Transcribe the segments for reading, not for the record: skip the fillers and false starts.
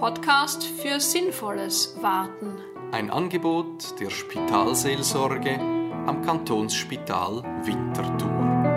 Podcast für sinnvolles Warten. Ein Angebot der Spitalseelsorge am Kantonsspital Winterthur.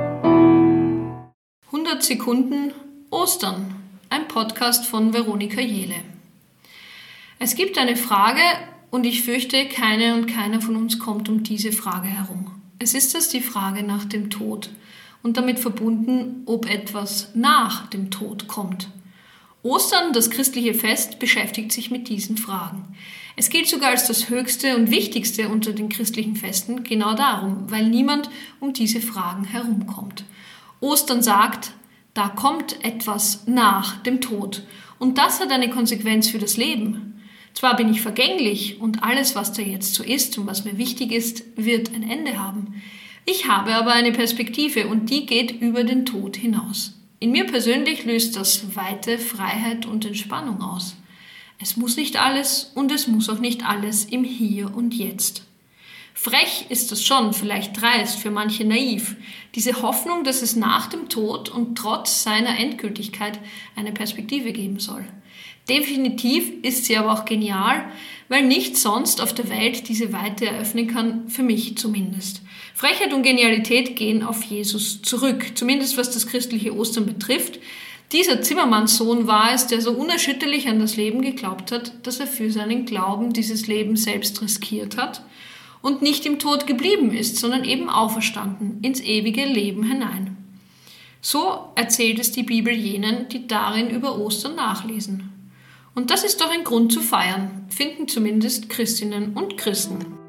100 Sekunden Ostern. Ein Podcast von Veronika Jehle. Es gibt eine Frage und ich fürchte, keine und keiner von uns kommt um diese Frage herum. Es ist die Frage nach dem Tod und damit verbunden, ob etwas nach dem Tod kommt. Ostern, das christliche Fest, beschäftigt sich mit diesen Fragen. Es gilt sogar als das höchste und wichtigste unter den christlichen Festen, genau darum, weil niemand um diese Fragen herumkommt. Ostern sagt, da kommt etwas nach dem Tod und das hat eine Konsequenz für das Leben. Zwar bin ich vergänglich und alles, was da jetzt so ist und was mir wichtig ist, wird ein Ende haben. Ich habe aber eine Perspektive und die geht über den Tod hinaus. In mir persönlich löst das Weite, Freiheit und Entspannung aus. Es muss nicht alles und es muss auch nicht alles im Hier und Jetzt. Frech ist das schon, vielleicht dreist, für manche naiv. Diese Hoffnung, dass es nach dem Tod und trotz seiner Endgültigkeit eine Perspektive geben soll. Definitiv ist sie aber auch genial, weil nichts sonst auf der Welt diese Weite eröffnen kann, für mich zumindest. Frechheit und Genialität gehen auf Jesus zurück, zumindest was das christliche Ostern betrifft. Dieser Zimmermannssohn war es, der so unerschütterlich an das Leben geglaubt hat, dass er für seinen Glauben dieses Leben selbst riskiert hat und nicht im Tod geblieben ist, sondern eben auferstanden ins ewige Leben hinein. So erzählt es die Bibel jenen, die darin über Ostern nachlesen. Und das ist doch ein Grund zu feiern, finden zumindest Christinnen und Christen.